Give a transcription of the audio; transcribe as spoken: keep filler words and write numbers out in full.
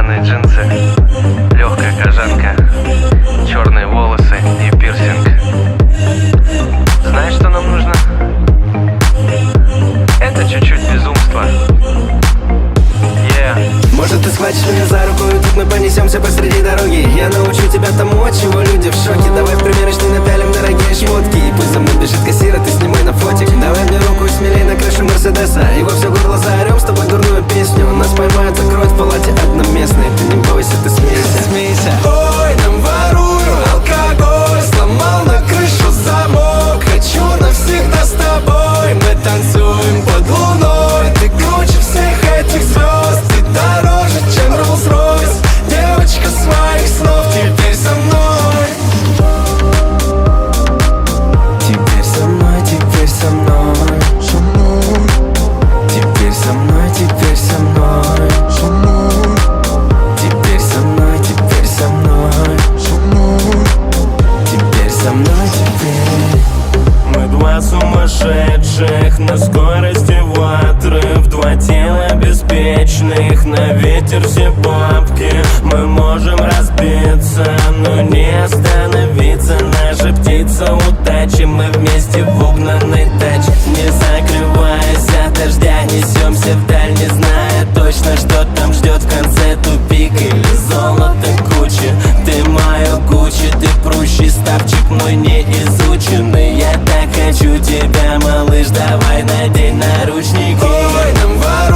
спортивные джинсы, легкая кожанка, черные волосы и пирсинг. Знаешь, что нам нужно? Это чуть-чуть безумства. Yeah. Может, ты схватишь меня за руку, и тут мы понесемся посреди дороги. Я научу тебя тому, от чего люди в шоке. Давай в примерочной напялим дорогие шмотки, и пусть за мной бежит кассир, а ты снимай на фотик. Давай мне руку и смелей на крышу Мерседеса, и во все горло заорем с тобой дурную песню. Нас поймают, закроют в палате одноместной. Ты не бойся, ты смейся, смейся. Ой, нам воруют алкоголь, сломал на крышу замок. Хочу навсегда с тобой, мы танцуем под луной. Ты круче всех этих звезд, ты дороже, чем Rolls-Royce. Девочка своих снов, теперь со мной. Теперь со мной, теперь со мной. Теперь со мной, теперь со мной. Теперь со мной, теперь со мной. Теперь со мной, теперь. Мы два сумасшедших на скорости в отрыв. Два тела беспечных, на ветер все бабки. Мы можем разбиться, но не остановиться. Наша птица удачи, мы вместе в угнанной тачке. Не закрываясь от дождя, несемся вдаль, не зная точно, что там ждет в конце. Тупик или золото кучи. Ты мое Гуччи, ты прущий ставчик мой неизученный. Я так хочу тебя, малыш, давай надень наручники. Ой, нам воруют